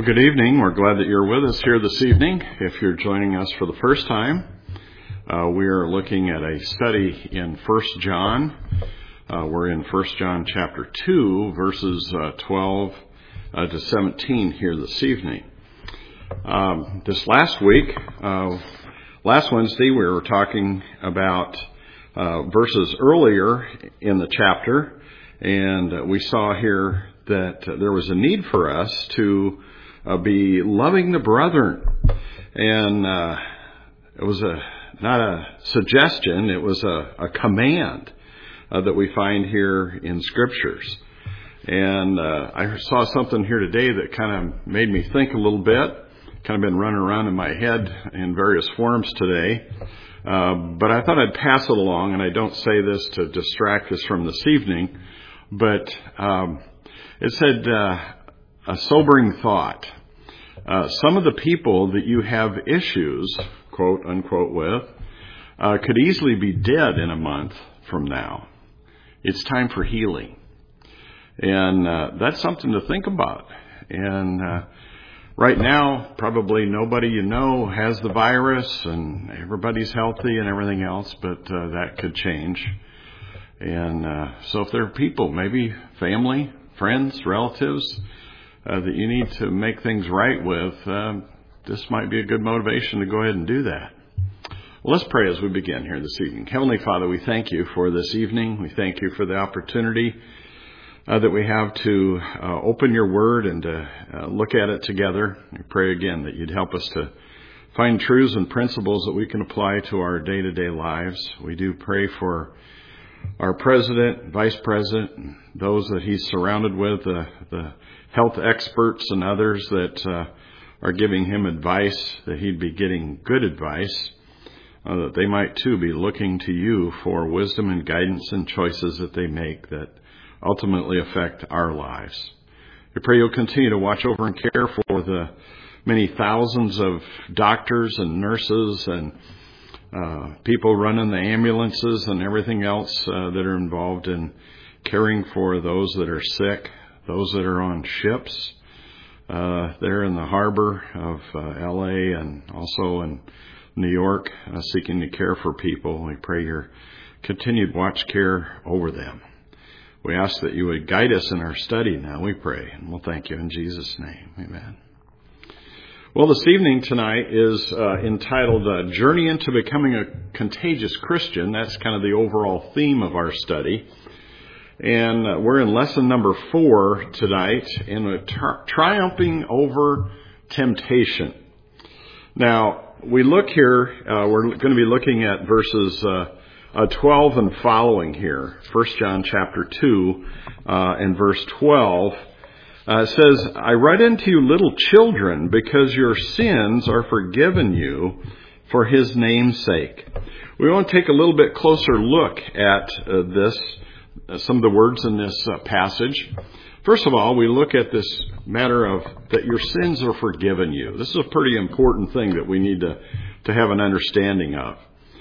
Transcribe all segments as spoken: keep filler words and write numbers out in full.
Well, good evening. We're glad that you're with us here this evening. If you're joining us for the first time, uh, we are looking at a study in First John. Uh, we're in First John chapter two, verses uh, twelve uh, to seventeen here this evening. Um, this last week, uh, last Wednesday, we were talking about uh, verses earlier in the chapter, and uh, we saw here that uh, there was a need for us to Uh, be loving the brethren. And uh, it was a not a suggestion, it was a, a command uh, that we find here in Scriptures. And uh, I saw something here today that kind of made me think a little bit. Kind of been running around in my head in various forms today. Uh, but I thought I'd pass it along, and I don't say this to distract us from this evening. But um, it said... Uh, A sobering thought. Uh, some of the people that you have issues, quote unquote, with, uh, could easily be dead in a month from now. It's time for healing. And uh, that's something to think about. And uh, right now, probably nobody you know has the virus and everybody's healthy and everything else, but uh, that could change. And uh, so if there are people, maybe family, friends, relatives, Uh, that you need to make things right with, uh, this might be a good motivation to go ahead and do that. Well, let's pray as we begin here this evening. Heavenly Father, we thank you for this evening. We thank you for the opportunity uh, that we have to uh, open your word and to uh, look at it together. We pray again that you'd help us to find truths and principles that we can apply to our day-to-day lives. We do pray for our president, vice president, and those that he's surrounded with, uh, the health experts and others that uh, are giving him advice, that he'd be getting good advice, uh, that they might too be looking to you for wisdom and guidance and choices that they make that ultimately affect our lives. We pray you'll continue to watch over and care for the many thousands of doctors and nurses and uh, people running the ambulances and everything else uh, that are involved in caring for those that are sick, those that are on ships uh, there in the harbor of uh, L A and also in New York, uh, seeking to care for people. We pray your continued watch care over them. We ask that you would guide us in our study now, we pray, and we'll thank you in Jesus' name. Amen. Well, this evening tonight is uh, entitled uh, Journey into Becoming a Contagious Christian. That's kind of the overall theme of our study. And uh, we're in lesson number four tonight, in a tri- triumphing over temptation. Now, we look here, uh, we're going to be looking at verses uh, uh, twelve and following here. First John chapter two uh, and verse twelve. Uh, it says, I write unto you little children, because your sins are forgiven you for his name's sake. We want to take a little bit closer look at uh, this, uh, some of the words in this uh, passage. First of all, we look at this matter of that your sins are forgiven you. This is a pretty important thing that we need to, to have an understanding of.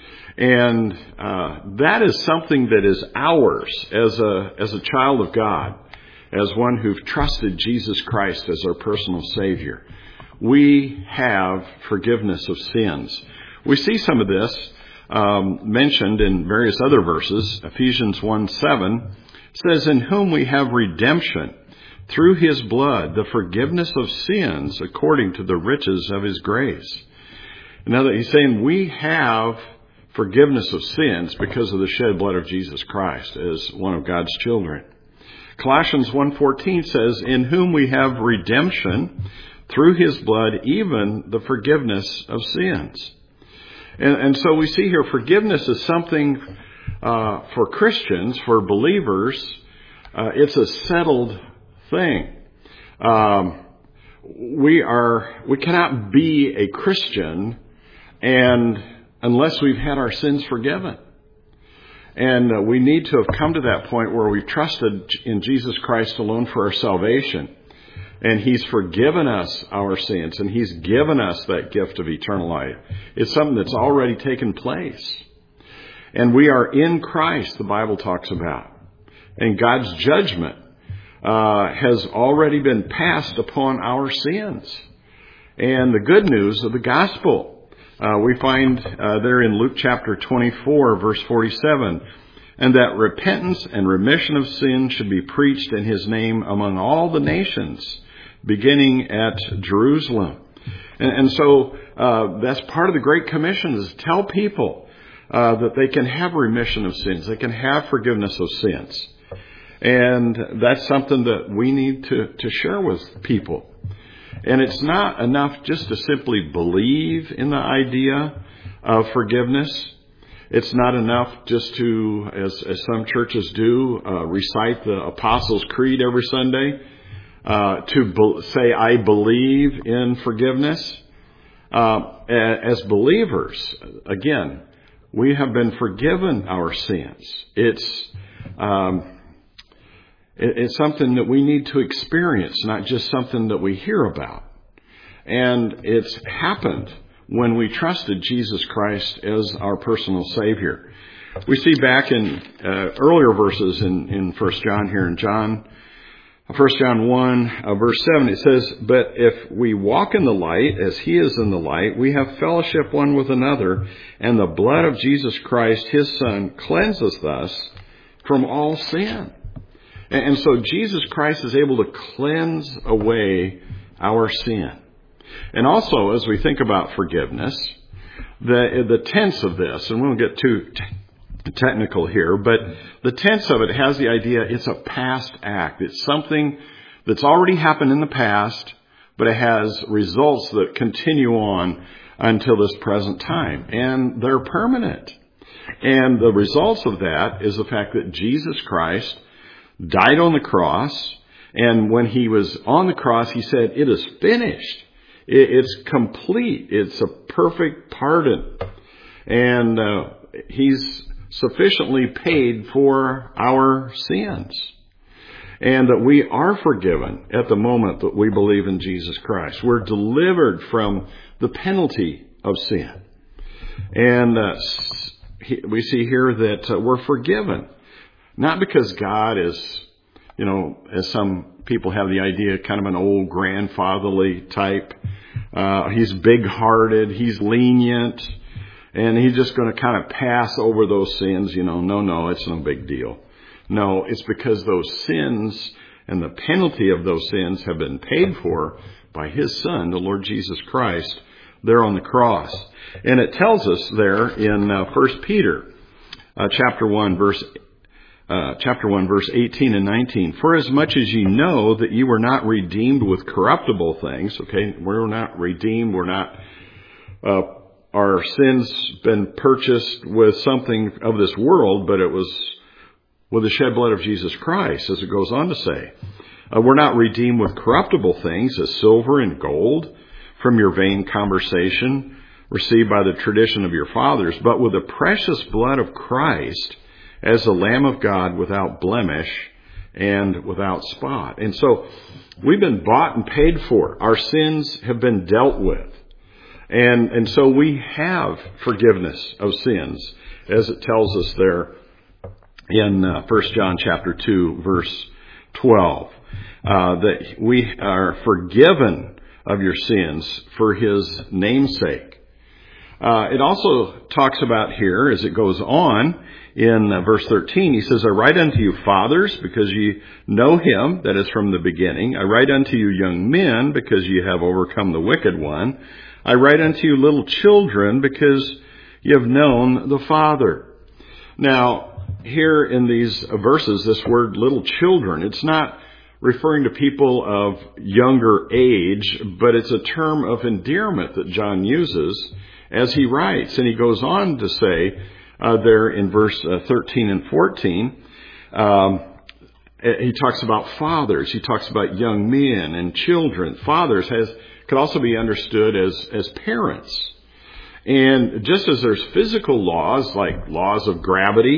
And uh, that is something that is ours as a, as a child of God. As one who've trusted Jesus Christ as our personal Savior. We have forgiveness of sins. We see some of this um, mentioned in various other verses. Ephesians one seven says, in whom we have redemption through his blood, the forgiveness of sins according to the riches of his grace. Now that he's saying we have forgiveness of sins because of the shed blood of Jesus Christ as one of God's children. Colossians one fourteen says, in whom we have redemption through his blood, even the forgiveness of sins. And, and so we see here forgiveness is something uh, for Christians, for believers. Uh, it's a settled thing. Um, we are we cannot be a Christian and unless we've had our sins forgiven. And uh, we need to have come to that point where we've trusted in Jesus Christ alone for our salvation. And he's forgiven us our sins. And he's given us that gift of eternal life. It's something that's already taken place. And we are in Christ, the Bible talks about. And God's judgment uh, has already been passed upon our sins. And the good news of the gospel, uh, we find uh, there in Luke chapter twenty-four, verse forty-seven, and that repentance and remission of sin should be preached in his name among all the nations, beginning at Jerusalem. And, and so uh, that's part of the Great Commission, is to tell people uh, that they can have remission of sins. They can have forgiveness of sins. And that's something that we need to, to share with people. And it's not enough just to simply believe in the idea of forgiveness. It's not enough just to, as, as some churches do, uh, recite the Apostles' Creed every Sunday, uh, to be- say, I believe in forgiveness. Uh, as believers, again, we have been forgiven our sins. It's, um, it, it's something that we need to experience, not just something that we hear about. And it's happened when we trusted Jesus Christ as our personal Savior. We see back in uh, earlier verses in, in First John here in John, First John one, uh, verse seven, it says, but if we walk in the light as he is in the light, we have fellowship one with another, and the blood of Jesus Christ, his Son, cleanses us from all sin. And, and so Jesus Christ is able to cleanse away our sin. And also, as we think about forgiveness, the the tense of this, and we won't get too t- technical here, but the tense of it has the idea it's a past act. It's something that's already happened in the past, but it has results that continue on until this present time. And they're permanent. And the results of that is the fact that Jesus Christ died on the cross, and when he was on the cross, he said, it is finished. It's complete. It's a perfect pardon. And uh, he's sufficiently paid for our sins. And that we are forgiven at the moment that we believe in Jesus Christ. We're delivered from the penalty of sin. And uh, we see here that uh, we're forgiven. Not because God is, you know, as some people have the idea, kind of an old grandfatherly type. Uh, he's big-hearted, he's lenient, and he's just going to kind of pass over those sins. You know, no, no, it's no big deal. No, it's because those sins and the penalty of those sins have been paid for by his Son, the Lord Jesus Christ, there on the cross. And it tells us there in uh, First Peter uh, chapter one, verse Uh, chapter one, verse eighteen and nineteen. For as much as ye know that you were not redeemed with corruptible things, okay, we're not redeemed, we're not, uh, our sins been purchased with something of this world, but it was with the shed blood of Jesus Christ, as it goes on to say. Uh, we're not redeemed with corruptible things, as silver and gold, from your vain conversation, received by the tradition of your fathers, but with the precious blood of Christ, as the Lamb of God, without blemish and without spot. And so we've been bought and paid for. Our sins have been dealt with. And, and so we have forgiveness of sins, as it tells us there in uh, First John chapter two, verse twelve, uh, that we are forgiven of your sins for his name's sake. Uh, it also talks about here, as it goes on, in uh, verse thirteen, he says, I write unto you, fathers, because ye know him that is from the beginning. I write unto you, young men, because ye have overcome the wicked one. I write unto you, little children, because ye have known the Father. Now, here in these verses, this word little children, it's not referring to people of younger age, but it's a term of endearment that John uses as he writes. And he goes on to say, Uh, there in verse uh, thirteen and fourteen, um, he talks about fathers. He talks about young men and children. Fathers has could also be understood as as parents. And just as there's physical laws like laws of gravity,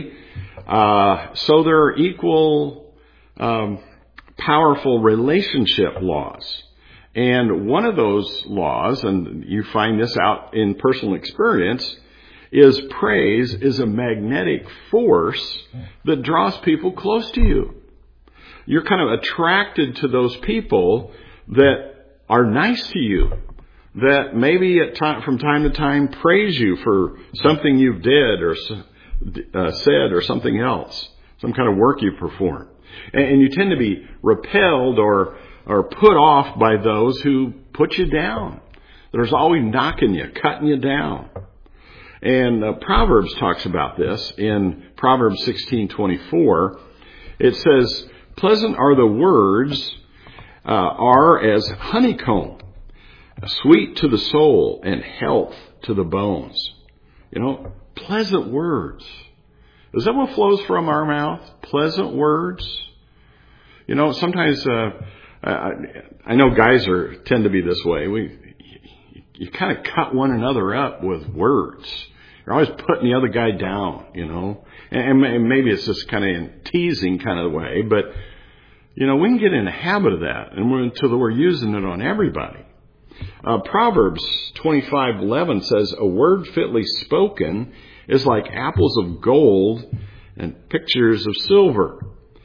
uh, so there are equal um, powerful relationship laws. And one of those laws, and you find this out in personal experience, is praise is a magnetic force that draws people close to you. you're kind of attracted to those people that are nice to you, that maybe at time, from time to time praise you for something you've did or uh, said or something else, some kind of work you perform. And, and you tend to be repelled or or put off by those who put you down. There's always knocking you, cutting you down. And uh, Proverbs talks about this in Proverbs sixteen twenty-four. It says, "Pleasant are the words, uh, are as honeycomb, sweet to the soul and health to the bones." You know, pleasant words. Is that what flows from our mouth? Pleasant words? You know, sometimes uh, I, I know guys are tend to be this way. We you kind of cut one another up with words. You're always putting the other guy down, you know. And, and maybe it's just kind of in teasing kind of way, but you know, we can get in a habit of that, and we're until we're using it on everybody. Uh, Proverbs twenty-five eleven says, "A word fitly spoken is like apples of gold and pictures of silver."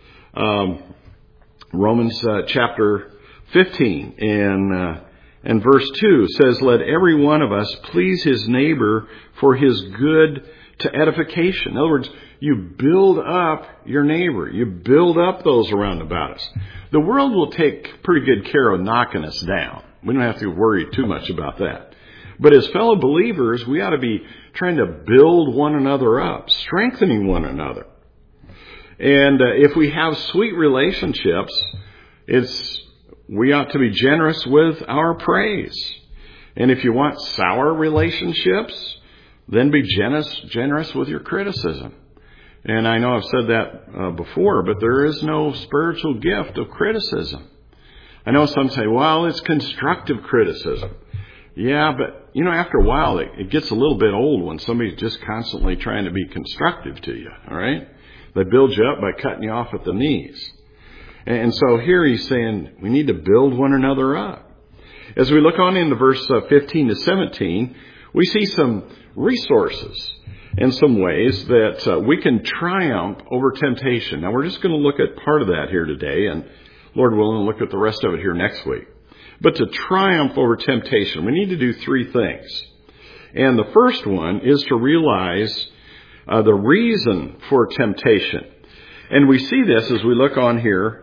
Um, Romans uh, chapter fifteen and uh, and verse two says, "Let every one of us please his neighbor for his good to edification." In other words, you build up your neighbor. You build up those around about us. The world will take pretty good care of knocking us down. We don't have to worry too much about that. But as fellow believers, we ought to be trying to build one another up, strengthening one another. And uh, if we have sweet relationships, it's we ought to be generous with our praise. And if you want sour relationships, then be generous, generous with your criticism. And I know I've said that uh, before, but there is no spiritual gift of criticism. I know some say, well, it's constructive criticism. Yeah, but, you know, after a while, it, it gets a little bit old when somebody's just constantly trying to be constructive to you, all right? They build you up by cutting you off at the knees. And, and so here he's saying we need to build one another up. As we look on into verse uh, fifteen to seventeen, we see some resources and some ways that uh, we can triumph over temptation. Now, we're just going to look at part of that here today, and Lord willing, we'll look at the rest of it here next week. But to triumph over temptation, we need to do three things. And the first one is to realize uh, the reason for temptation. And we see this as we look on here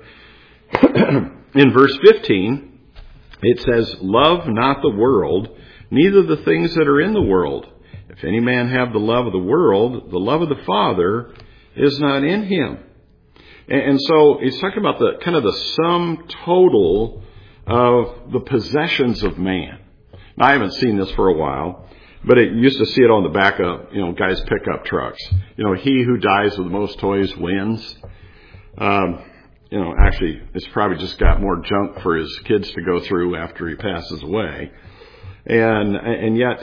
in verse fifteen. It says, "Love not the world, neither the things that are in the world. If any man have the love of the world, the love of the Father is not in him." And so he's talking about the kind of the sum total of the possessions of man. Now, I haven't seen this for a while, but it used to see it on the back of, you know, guys' pickup trucks. You know, he who dies with the most toys wins. Um, you know, actually, it's probably just got more junk for his kids to go through after he passes away. And and yet,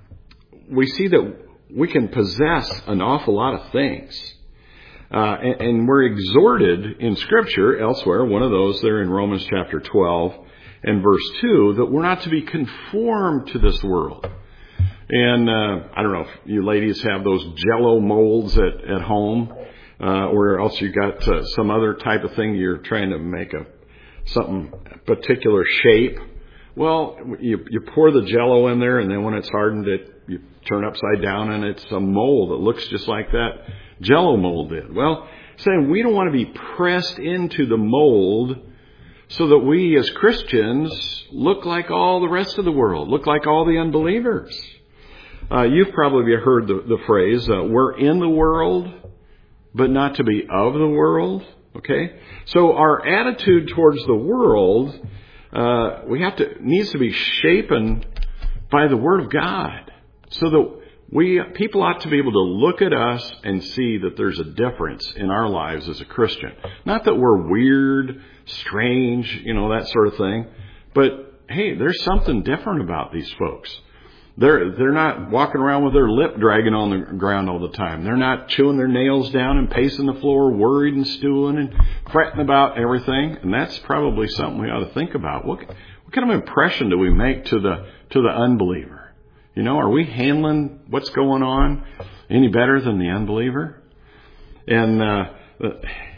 we see that we can possess an awful lot of things. Uh, and, and we're exhorted in Scripture elsewhere, one of those there in Romans chapter twelve and verse two, that we're not to be conformed to this world. And uh, I don't know if you ladies have those Jell-O molds at, at home, uh, or else you got uh, some other type of thing you're trying to make a something particular shape. Well, you, you pour the Jell-O in there, and then when it's hardened, it you turn upside down, and it's a mold that looks just like that Jell-O mold did. Well, saying we don't want to be pressed into the mold so that we as Christians look like all the rest of the world, look like all the unbelievers. Uh, you've probably heard the, the phrase, uh, we're in the world, but not to be of the world. Okay? So our attitude towards the world, uh, we have to, needs to be shapen by the Word of God. So that we, people ought to be able to look at us and see that there's a difference in our lives as a Christian. Not that we're weird, strange, you know, that sort of thing. But, hey, there's something different about these folks. They're, they're not walking around with their lip dragging on the ground all the time. They're not chewing their nails down and pacing the floor, worried and stewing and fretting about everything. And that's probably something we ought to think about. What, what kind of impression do we make to the, to the unbeliever? You know, are we handling what's going on any better than the unbeliever? And uh,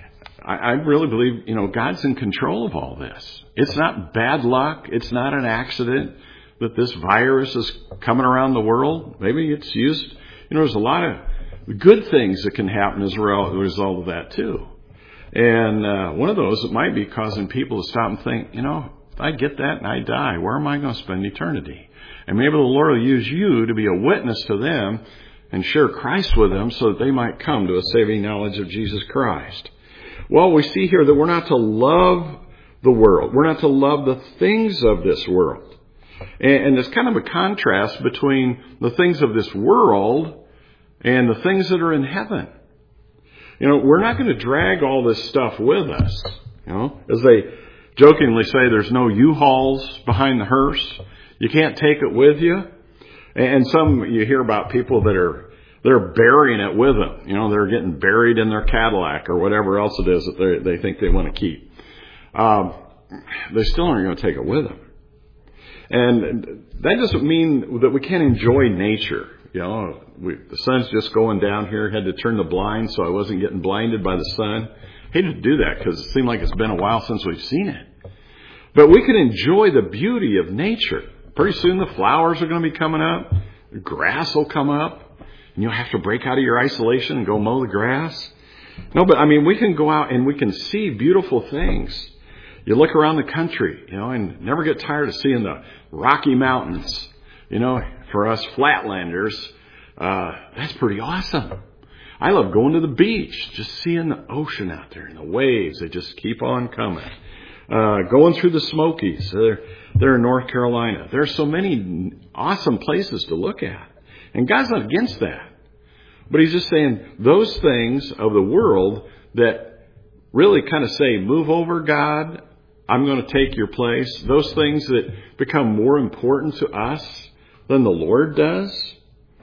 I, I really believe, you know, God's in control of all this. It's not bad luck. It's not an accident that this virus is coming around the world. Maybe it's used, you know, there's a lot of good things that can happen as a result of that too. And uh, one of those, it might be causing people to stop and think, you know, if I get that and I die, where am I going to spend eternity? And maybe the Lord will use you to be a witness to them and share Christ with them so that they might come to a saving knowledge of Jesus Christ. Well, we see here that we're not to love the world. We're not to love the things of this world. And, and there's kind of a contrast between the things of this world and the things that are in heaven. You know, we're not going to drag all this stuff with us. You know, as they jokingly say, there's no U-Hauls behind the hearse. You can't take it with you. And some, you hear about people that are, they're burying it with them. You know, they're getting buried in their Cadillac or whatever else it is that they they think they want to keep. Um, they still aren't going to take it with them. And that doesn't mean that we can't enjoy nature. You know, we, the sun's just going down here. Had to turn the blind so I wasn't getting blinded by the sun. Hated to do that because it seemed like it's been a while since we've seen it. But we can enjoy the beauty of nature. Pretty soon the flowers are going to be coming up. The grass will come up. And you'll have to break out of your isolation and go mow the grass. No, but I mean, we can go out and we can see beautiful things. You look around the country, you know, and never get tired of seeing the Rocky Mountains. You know, for us flatlanders, uh, that's pretty awesome. I love going to the beach, just seeing the ocean out there and the waves. They just keep on coming. Uh, going through the Smokies. They're, they're in North Carolina. There are so many awesome places to look at. And God's not against that. But He's just saying those things of the world that really kind of say, move over, God. I'm going to take your place. Those things that become more important to us than the Lord does.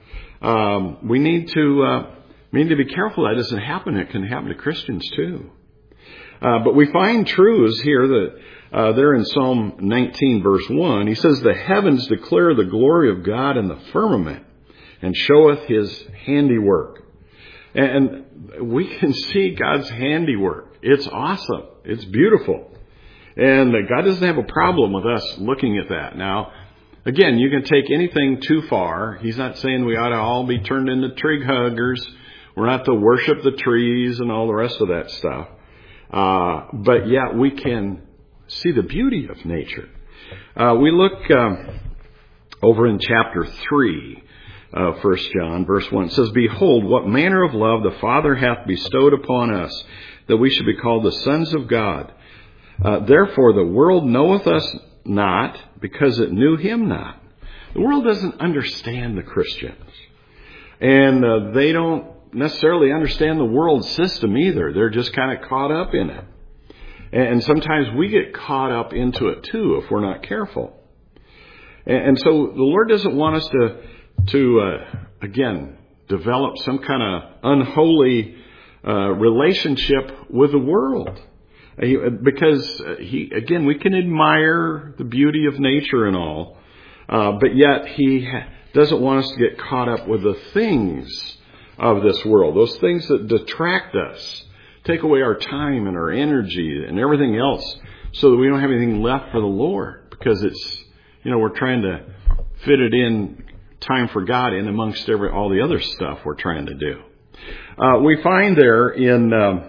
Um, we need to, uh, we need to be careful that doesn't happen. It can happen to Christians too. Uh, but we find truths here that uh, there in Psalm nineteen verse one. He says, the heavens declare the glory of God, and the firmament and showeth His handiwork. And we can see God's handiwork. It's awesome. It's beautiful. And God doesn't have a problem with us looking at that. Now, again, you can take anything too far. He's not saying we ought to all be turned into tree huggers. We're not to worship the trees and all the rest of that stuff. Uh, but yet we can see the beauty of nature. Uh, we look um, over in chapter three, uh, First John, verse one. It says, behold, what manner of love the Father hath bestowed upon us, that we should be called the sons of God. Uh, therefore the world knoweth us not, because it knew Him not. The world doesn't understand the Christians. And uh, they don't necessarily understand the world system either. They're just kind of caught up in it. And sometimes we get caught up into it too if we're not careful. And so the Lord doesn't want us to, to uh, again, develop some kind of unholy uh, relationship with the world. Because, he again, we can admire the beauty of nature and all, uh, but yet He ha- doesn't want us to get caught up with the things of this world, those things that detract us, take away our time and our energy and everything else, so that we don't have anything left for the Lord, because it's, you know, we're trying to fit it in, time for God in amongst every all the other stuff we're trying to do. Uh, we find there in um,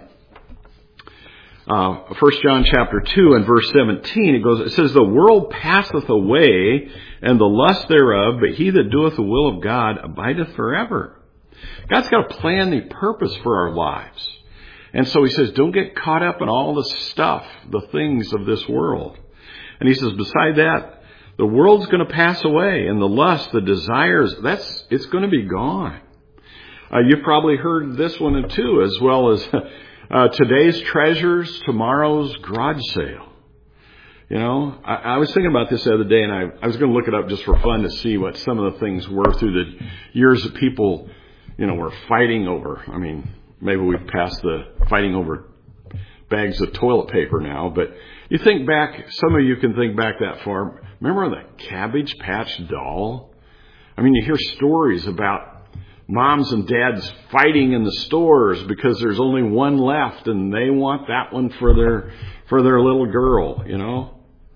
uh, First John chapter two and verse seventeen, it goes, it says, the world passeth away, and the lust thereof, but he that doeth the will of God abideth forever. God's got a plan, the purpose for our lives. And so He says, don't get caught up in all the stuff, the things of this world. And He says, beside that, the world's going to pass away, and the lust, the desires, that's, it's going to be gone. Uh, you've probably heard this one too, as well as uh, today's treasures, tomorrow's garage sale. You know, I, I was thinking about this the other day, and I, I was going to look it up just for fun to see what some of the things were through the years that people, you know, were fighting over. I mean, maybe we've passed the fighting over bags of toilet paper now, but you think back, some of you can think back that far. Remember the Cabbage Patch doll? I mean, you hear stories about moms and dads fighting in the stores because there's only one left and they want that one for their for their little girl, you know.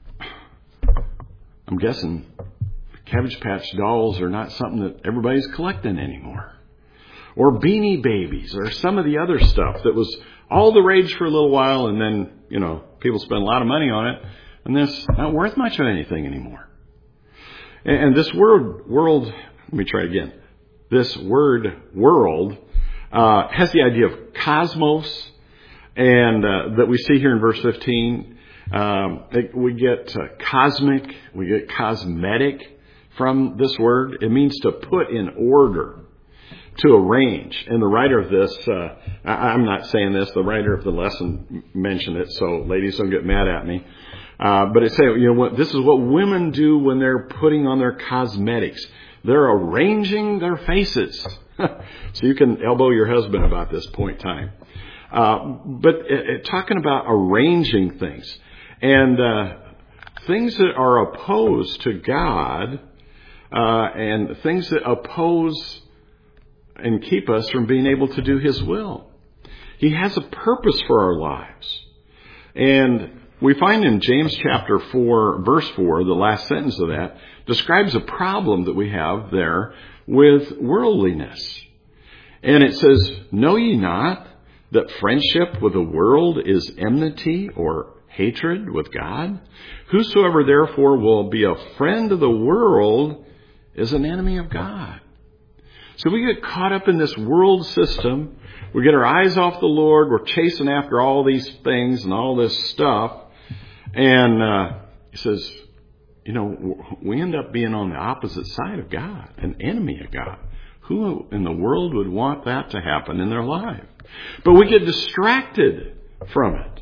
I'm guessing Cabbage Patch dolls are not something that everybody's collecting anymore. Or Beanie Babies or some of the other stuff that was all the rage for a little while, and then, you know, people spend a lot of money on it, and it's not worth much of anything anymore. And, and this word, world, let me try again. This word, world, uh, has the idea of cosmos, and uh, that we see here in verse fifteen. Um, we get uh, cosmic, we get cosmetic from this word. It means to put in order, to arrange. And the writer of this, uh, I, I'm not saying this, the writer of the lesson mentioned it, so ladies don't get mad at me. Uh, but it say, you know what, this is what women do when they're putting on their cosmetics. They're arranging their faces. So you can elbow your husband about this point in time. Uh, but it, it, talking about arranging things. And uh, things that are opposed to God, uh, and things that oppose and keep us from being able to do His will. He has a purpose for our lives. And we find in James chapter four, verse four, the last sentence of that, describes a problem that we have there with worldliness. And it says, "Know ye not that friendship with the world is enmity or hatred with God? Whosoever therefore will be a friend of the world is an enemy of God." So we get caught up in this world system. We get our eyes off the Lord. We're chasing after all these things and all this stuff. And uh, he says, you know, we end up being on the opposite side of God, an enemy of God. Who in the world would want that to happen in their life? But we get distracted from it.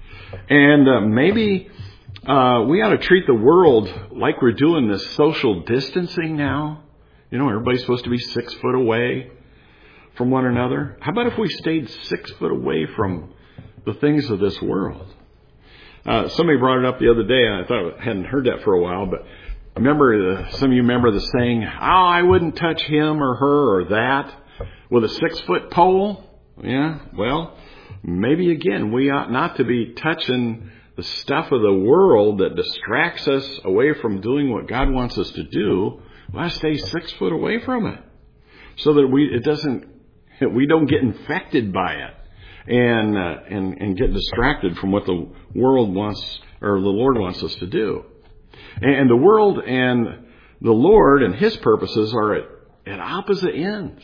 And uh, maybe uh, we ought to treat the world like we're doing this social distancing now. You know, everybody's supposed to be six foot away from one another. How about if we stayed six foot away from the things of this world? Uh, somebody brought it up the other day, and I thought I hadn't heard that for a while, but remember, the, some of you remember the saying, "Oh, I wouldn't touch him or her or that with a six-foot pole." Yeah, well, maybe again, we ought not to be touching the stuff of the world that distracts us away from doing what God wants us to do. We ought to stay six foot away from it, so that we it doesn't we don't get infected by it and uh, and and get distracted from what the world wants or the Lord wants us to do. And the world and the Lord and His purposes are at, at opposite ends.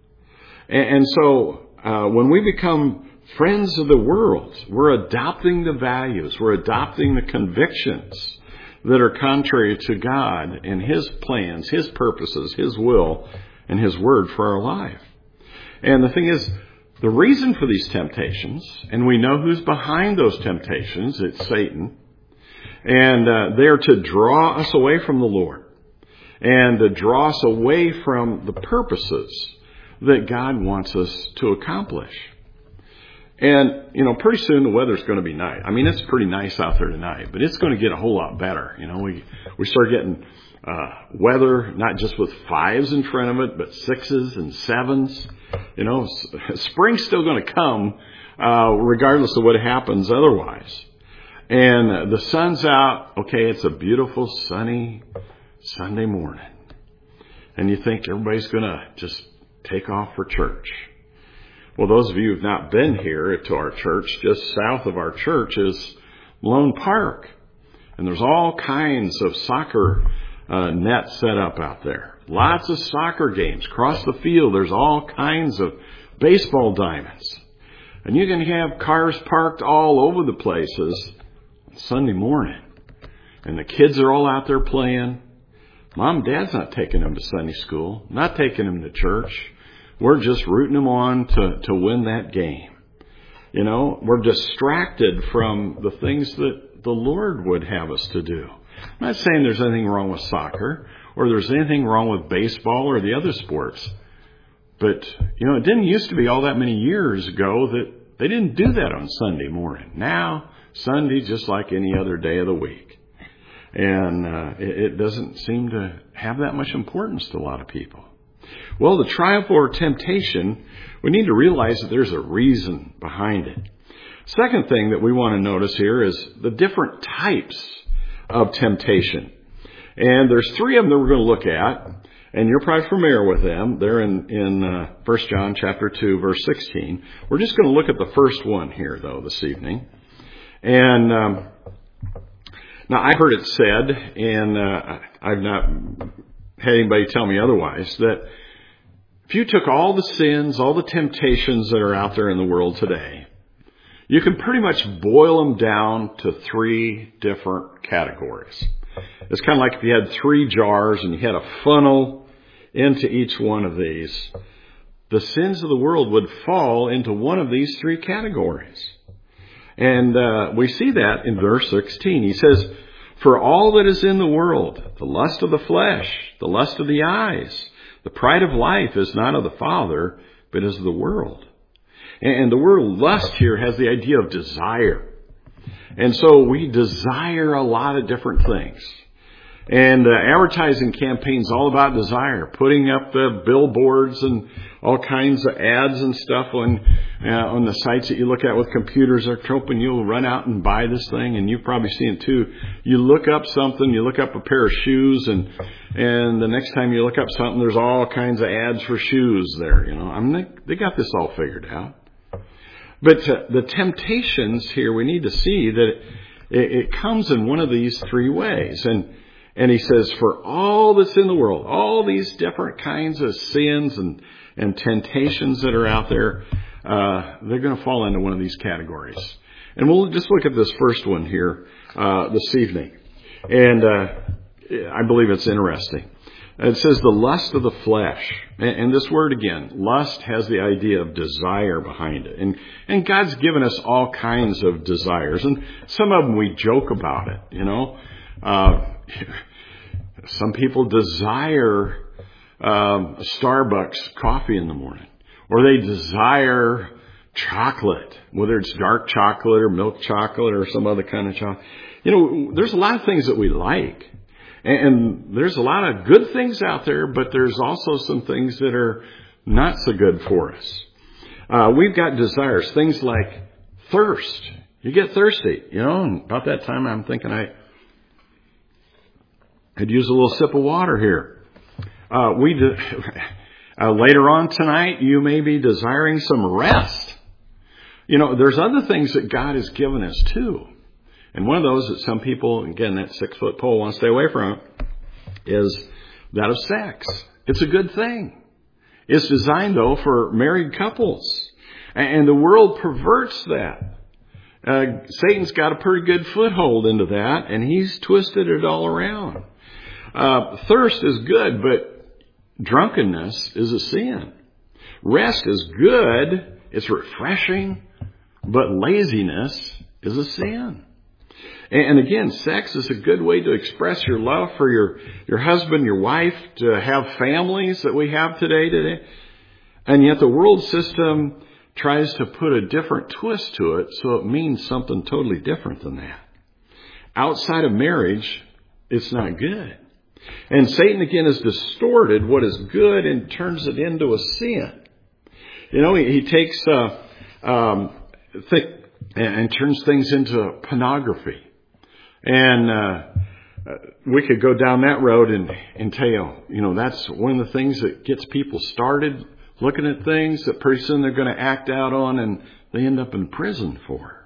And, and so uh, when we become friends of the world, we're adopting the values, we're adopting the convictions that are contrary to God and His plans, His purposes, His will, and His word for our life. And the thing is, the reason for these temptations, and we know who's behind those temptations, it's Satan, and uh, they're to draw us away from the Lord and to draw us away from the purposes that God wants us to accomplish. And, you know, pretty soon the weather's going to be nice. I mean, it's pretty nice out there tonight, but it's going to get a whole lot better. You know, we, we start getting uh, weather, not just with fives in front of it, but sixes and sevens. You know, spring's still going to come, uh, regardless of what happens otherwise. And the sun's out. Okay, it's a beautiful, sunny Sunday morning. And you think everybody's going to just take off for church. Well, those of you who've not been here to our church, just south of our church is Malone Park. And there's all kinds of soccer uh, nets set up out there. Lots of soccer games. Across the field, there's all kinds of baseball diamonds. And you can have cars parked all over the places Sunday morning. And the kids are all out there playing. Mom and Dad's not taking them to Sunday school, not taking them to church. We're just rooting them on to, to win that game. You know, we're distracted from the things that the Lord would have us to do. I'm not saying there's anything wrong with soccer or there's anything wrong with baseball or the other sports. But, you know, it didn't used to be all that many years ago that they didn't do that on Sunday morning. Now, Sunday's just like any other day of the week. And uh, it, it doesn't seem to have that much importance to a lot of people. Well, the trial or temptation, we need to realize that there's a reason behind it. Second thing that we want to notice here is the different types of temptation. And there's three of them that we're going to look at, and you're probably familiar with them. They're in, in uh, First John chapter two, verse sixteen. We're just going to look at the first one here, though, this evening. And um, now, I've heard it said, and uh, I've not had anybody tell me otherwise, that if you took all the sins, all the temptations that are out there in the world today, you can pretty much boil them down to three different categories. It's kind of like if you had three jars and you had a funnel into each one of these. The sins of the world would fall into one of these three categories. And uh, we see that in verse sixteen. He says, "For all that is in the world, the lust of the flesh, the lust of the eyes, the pride of life is not of the Father, but is of the world." And the word lust here has the idea of desire. And so we desire a lot of different things. And uh, advertising campaigns all about desire, putting up the billboards and all kinds of ads and stuff on uh, on the sites that you look at with computers. They're hoping you'll run out and buy this thing, and you've probably seen it too. You look up something, you look up a pair of shoes, and and the next time you look up something, there's all kinds of ads for shoes there. You know, I mean, they, they got this all figured out. But uh, the temptations here, we need to see that it, it comes in one of these three ways. And and he says, for all that's in the world, all these different kinds of sins and, and temptations that are out there, uh, they're going to fall into one of these categories. And we'll just look at this first one here uh, this evening. And uh, I believe it's interesting. It says the lust of the flesh. And this word again, lust, has the idea of desire behind it. And and God's given us all kinds of desires. And some of them we joke about it, you know. Uh, some people desire um, a Starbucks coffee in the morning. Or they desire chocolate, whether it's dark chocolate or milk chocolate or some other kind of chocolate. You know, there's a lot of things that we like. And there's a lot of good things out there, but there's also some things that are not so good for us. Uh, we've got desires, things like thirst. You get thirsty, you know, and about that time I'm thinking I could use a little sip of water here. Uh, we de- uh, later on tonight, you may be desiring some rest. You know, there's other things that God has given us too. And one of those that some people, again, that six-foot pole want to stay away from, is that of sex. It's a good thing. It's designed, though, for married couples. And the world perverts that. Uh, Satan's got a pretty good foothold into that, and he's twisted it all around. Uh, thirst is good, but drunkenness is a sin. Rest is good. It's refreshing, but laziness is a sin. And again, sex is a good way to express your love for your, your husband, your wife, to have families that we have today today. And yet the world system tries to put a different twist to it, so it means something totally different than that. Outside of marriage, it's not good. And Satan, again, has distorted what is good and turns it into a sin. You know, he, he takes uh, um, th- and turns things into pornography. And uh, we could go down that road and, and tell you, you know, that's one of the things that gets people started looking at things that pretty soon they're going to act out on and they end up in prison for.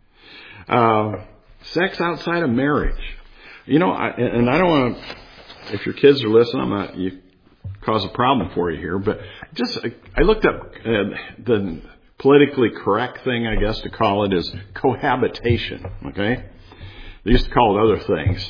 Uh, sex outside of marriage. You know, I, and I don't want to, if your kids are listening, I'm not, you cause a problem for you here, but just, I looked up uh, the politically correct thing, I guess, to call it is cohabitation, okay? They used to call it other things.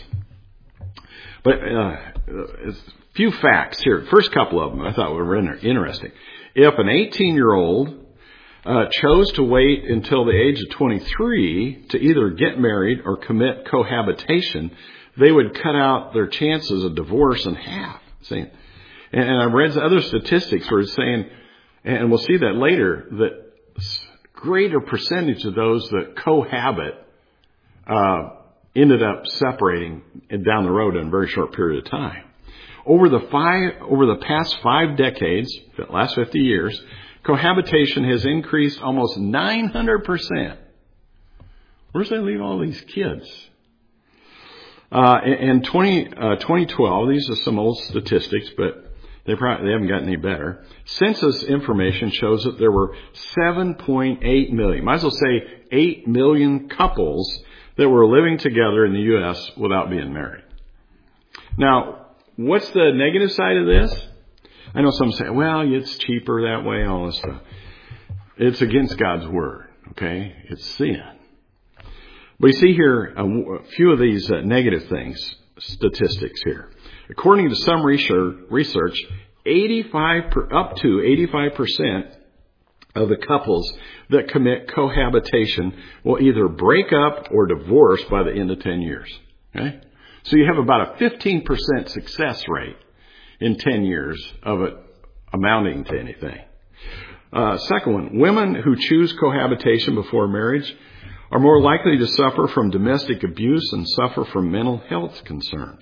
But uh, a few facts here. First couple of them I thought were interesting. If an eighteen-year-old uh, chose to wait until the age of twenty-three to either get married or commit cohabitation, they would cut out their chances of divorce in half. And I've read other statistics where it's saying, and we'll see that later, that greater percentage of those that cohabit uh ended up separating down the road in a very short period of time. Over the five, over the past five decades, the last fifty years, cohabitation has increased almost nine hundred percent. Where's they leave all these kids? Uh, in twenty, uh, twenty twelve, these are some old statistics, but they probably, they haven't gotten any better. Census information shows that there were seven point eight million, might as well say eight million couples that were living together in the U S without being married. Now, what's the negative side of this? I know some say, well, it's cheaper that way, all this stuff. It's against God's word, okay? It's sin. But you see here a few of these uh, negative things, statistics here. According to some research, eighty-five per, up to eighty-five percent of the couples that commit cohabitation will either break up or divorce by the end of ten years. Okay? So you have about a fifteen percent success rate in ten years of it amounting to anything. Uh, second one, women who choose cohabitation before marriage are more likely to suffer from domestic abuse and suffer from mental health concerns.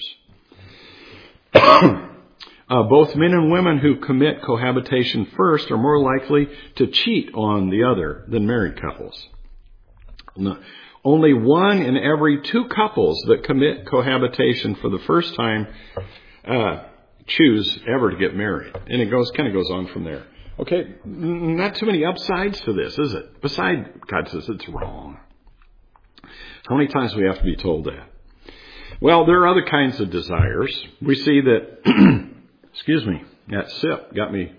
uh, both men and women who commit cohabitation first are more likely to cheat on the other than married couples. No, only one in every two couples that commit cohabitation for the first time uh, choose ever to get married. And it goes kind of goes on from there. Okay, not too many upsides to this, is it? Besides, God says it's wrong. How many times do we have to be told that? Well, there are other kinds of desires. We see that, excuse me, that sip got me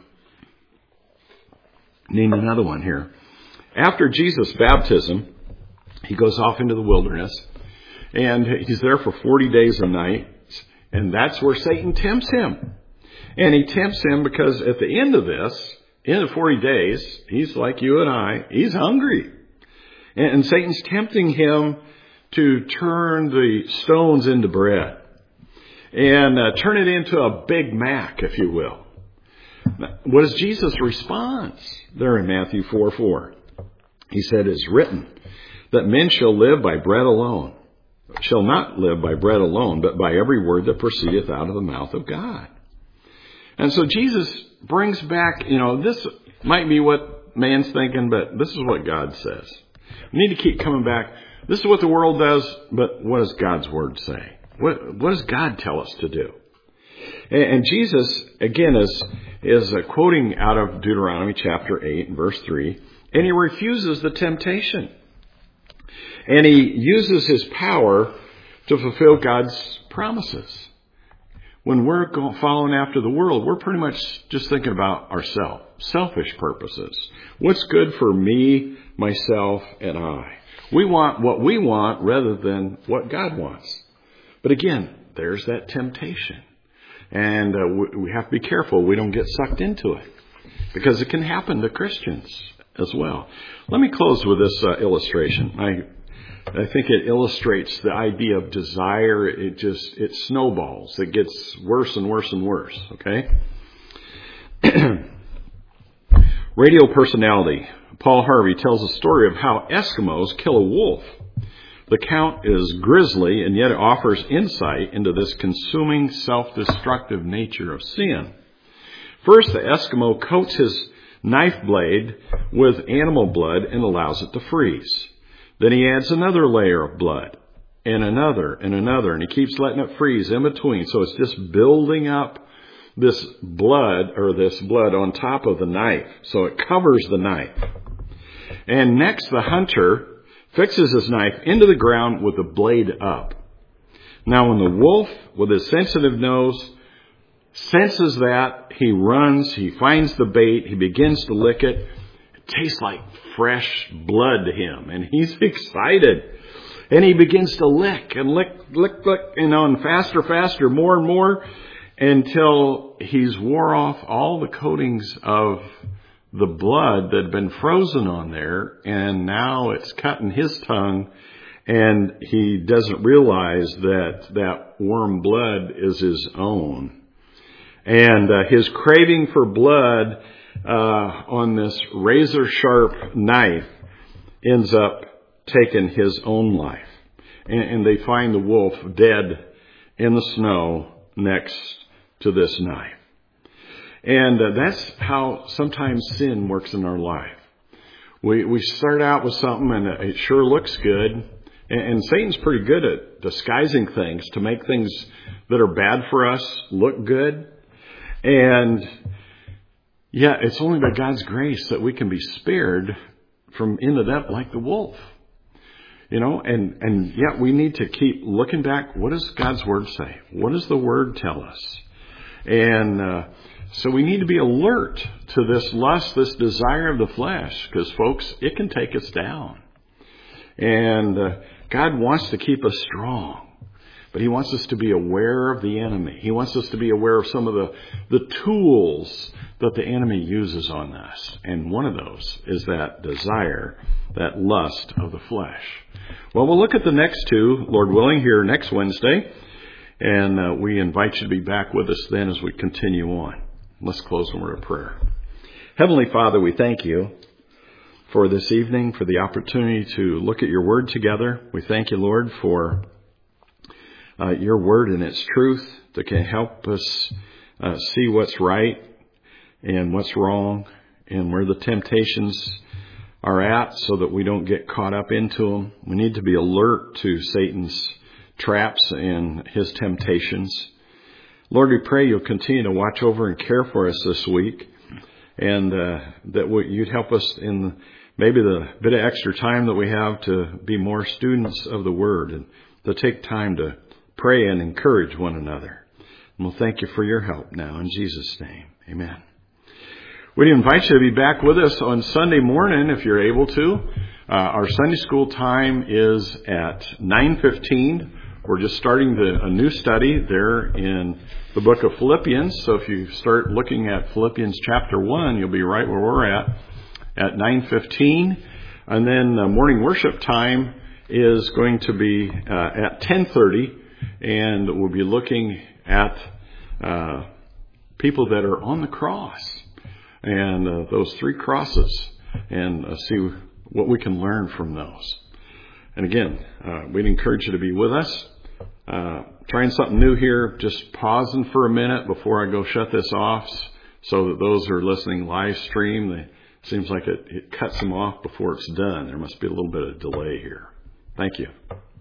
needing another one here. After Jesus' baptism, he goes off into the wilderness, and he's there for forty days and nights, and that's where Satan tempts him. And he tempts him because at the end of this, in the forty days, he's like you and I, he's hungry. And Satan's tempting him to turn the stones into bread and uh, turn it into a Big Mac, if you will. What is Jesus' response there in Matthew four four? He said, "It's written that men shall live by bread alone, shall not live by bread alone, but by every word that proceedeth out of the mouth of God." And so Jesus brings back, you know, this might be what man's thinking, but this is what God says. We need to keep coming back. This is what the world does, but what does God's word say? What, what does God tell us to do? And, and Jesus, again, is, is uh, quoting out of Deuteronomy chapter eight and verse three, and he refuses the temptation. And he uses his power to fulfill God's promises. When we're going, following after the world, we're pretty much just thinking about ourselves, selfish purposes. What's good for me, myself, and I. We want what we want rather than what God wants. But again, there's that temptation. And uh, we have to be careful we don't get sucked into it, because it can happen to Christians as well. Let me close with this uh, illustration. I I think it illustrates the idea of desire. It just, it snowballs. It gets worse and worse and worse, okay? Radio personality Paul Harvey tells a story of how Eskimos kill a wolf. The account is grisly, and yet it offers insight into this consuming, self-destructive nature of sin. First, the Eskimo coats his knife blade with animal blood and allows it to freeze. Then he adds another layer of blood, and another, and another, and he keeps letting it freeze in between. So it's just building up this blood, or this blood on top of the knife. So it covers the knife. And next, the hunter fixes his knife into the ground with the blade up. Now, when the wolf, with his sensitive nose, senses that, he runs, he finds the bait, he begins to lick it. It tastes like fresh blood to him, and he's excited. And he begins to lick and lick, lick, lick, you know, and faster, faster, more and more, until he's wore off all the coatings of the blood that had been frozen on there, and now it's cutting his tongue, and he doesn't realize that that warm blood is his own. And uh, his craving for blood uh, on this razor-sharp knife ends up taking his own life. And, and they find the wolf dead in the snow next to this knife. And uh, that's how sometimes sin works in our life. We we start out with something and it sure looks good. And, and Satan's pretty good at disguising things to make things that are bad for us look good. And yeah, it's only by God's grace that we can be spared from into that like the wolf. You know, and, and yet we need to keep looking back. What does God's Word say? What does the Word tell us? And uh, so we need to be alert to this lust, this desire of the flesh, because, folks, it can take us down. And uh, God wants to keep us strong, but He wants us to be aware of the enemy. He wants us to be aware of some of the, the tools that the enemy uses on us. And one of those is that desire, that lust of the flesh. Well, we'll look at the next two, Lord willing, here next Wednesday. And uh, we invite you to be back with us then as we continue on. Let's close in a word of prayer. Heavenly Father, we thank you for this evening, for the opportunity to look at your word together. We thank you, Lord, for uh, your word and its truth that can help us uh, see what's right and what's wrong and where the temptations are at so that we don't get caught up into them. We need to be alert to Satan's traps and his temptations. Lord, we pray you'll continue to watch over and care for us this week, and uh, that you'd help us in maybe the bit of extra time that we have to be more students of the Word and to take time to pray and encourage one another. And we'll thank you for your help now in Jesus' name. Amen. We invite you to be back with us on Sunday morning if you're able to. Uh, our Sunday school time is at nine fifteen. We're just starting the, a new study there in the book of Philippians. So if you start looking at Philippians chapter one, you'll be right where we're at, at nine fifteen. And then uh, morning worship time is going to be uh, at ten thirty. And we'll be looking at uh, people that are on the cross and uh, those three crosses and uh, see what we can learn from those. And again, uh, we'd encourage you to be with us. Uh, trying something new here, just pausing for a minute before I go shut this off so that those who are listening live stream, they, it seems like it, it cuts them off before it's done. There must be a little bit of delay here. Thank you.